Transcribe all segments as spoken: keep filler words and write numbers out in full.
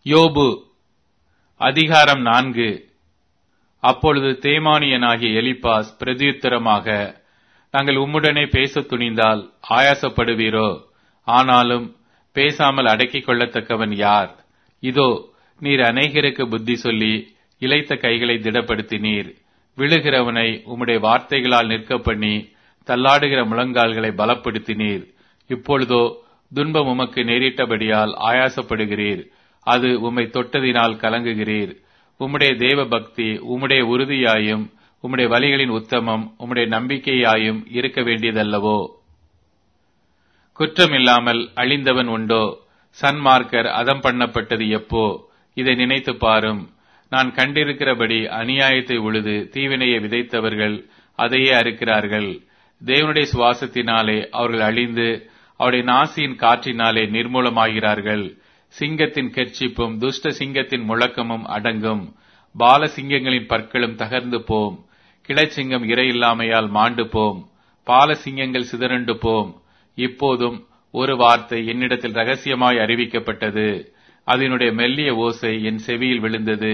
யோபு அதிகாரம் நான்கு. அப்பொழுது தேமானியனாகிய எலிப்பாஸ் பிரதியுத்தரமாக, நாங்கள் உம்முடனே பேசத் துணிந்தால் ஆயாசப்படுவீரோ? ஆனாலும் பேசாமல் அடக்கிக் கொள்ளத்தக்கவன் யார்? இதோ, நீர் அநேகருக்கு புத்தி சொல்லி இளைத்த கைகளை திடப்படுத்தினீர். விழுகிறவனை உம்முடைய வார்த்தைகளால் நிற்க பண்ணி தள்ளாடுகிற முழங்கால்களை பலப்படுத்தினீர். இப்பொழுதோ துன்பம் உமக்கு நேரிட்டபடியால் ஆயாசப்படுகிறீர். அது உம்மை தொட்டதினால் கலங்குகிறீர். உம்முடைய தேவ பக்தி உம்முடைய உறுதியாயும் உம்முடைய வழிகளின் உத்தமம் உம்முடைய நம்பிக்கையாயும் இருக்க வேண்டியதல்லவோ? குற்றமில்லாமல் அழிந்தவன் உண்டோ? சன்மார்க்கர் அதம் பண்ணப்பட்டது எப்போ? இதை நினைத்து பாரும். நான் கண்டிருக்கிறபடி அநியாயத்தை உழுது தீவினையை விதைத்தவர்கள் அதையே அறுக்கிறார்கள். தேவனுடைய சுவாசத்தினாலே அவர்கள் அழிந்து அவருடைய நாசியின் காற்றினாலே நிர்மூலமாகிறார்கள். சிங்கத்தின் கெர்ச்சிப்பும் துஷ்ட சிங்கத்தின் முழக்கமும் அடங்கும். பால சிங்கங்களின் பற்களும் தகர்ந்து போம். கிளச்சிங்கம் இரையில்லாமையால் மாண்டு போம். பால சிங்கங்கள் சிதறண்டு போம். இப்போதும் ஒரு வார்த்தை என்னிடத்தில் ரகசியமாய் அறிவிக்கப்பட்டது. அதனுடைய மெல்லிய ஓசை என் செவியில் விழுந்தது.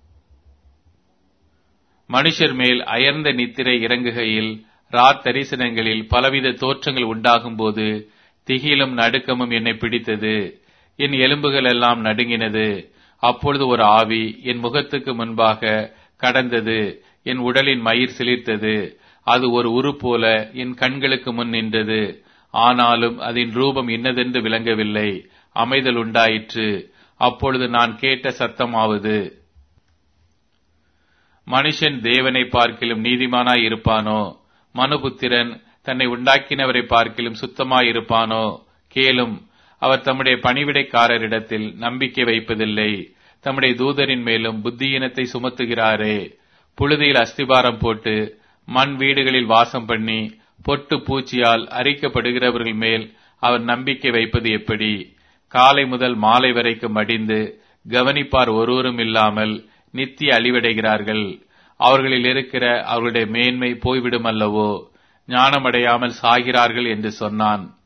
மனுஷர் மேல் அயர்ந்த நித்திரை இறங்குகையில் ராத் தரிசனங்களில் பலவித தோற்றங்கள் உண்டாகும் போது திகிலும் நடுக்கமும் என்னை பிடித்தது. என் எலும்புகள் எல்லாம் நடுங்கினது. அப்பொழுது ஒரு ஆவி என் முகத்துக்கு முன்பாக கடந்தது. என் உடலின் மயிர் சிலிர்த்தது. அது ஒரு உரு போல என் கண்களுக்கு முன் நின்றது. ஆனாலும் அதன் ரூபம் இன்னதென்று விளங்கவில்லை. அமைதல் உண்டாயிற்று. அப்பொழுது நான் கேட்ட சத்தமாவது, மனுஷன் தேவனை பார்க்கிலும் நீதிமானாய் இருப்பானோ? மனுபுத்திரன் தன்னை உண்டாக்கினவரை பார்க்கிலும் சுத்தமாயிருப்பானோ? கேளும், அவர் தம்முடைய பணிவிடைக்காரரிடத்தில் நம்பிக்கை வைப்பதில்லை. தம்முடைய தூதரின் மேலும் புத்தியீனத்தை சுமத்துகிறாரே. புழுதியில் அஸ்திபாரம் போட்டு மண் வீடுகளில் வாசம் பண்ணி பொட்டு பூச்சியால் அரிக்கப்படுகிறவர்கள் மேல் அவர் நம்பிக்கை வைப்பது எப்படி? காலை முதல் மாலை வரைக்கும் மடிந்து கவனிப்பார் ஒருவரும் இல்லாமல் நித்திய அழிவடைகிறார்கள். அவர்களில் இருக்கிற அவர்களுடைய மேன்மை போய்விடும் அல்லவோ? ஞானமடையாமல் சாகிறார்கள் என்று சொன்னான்.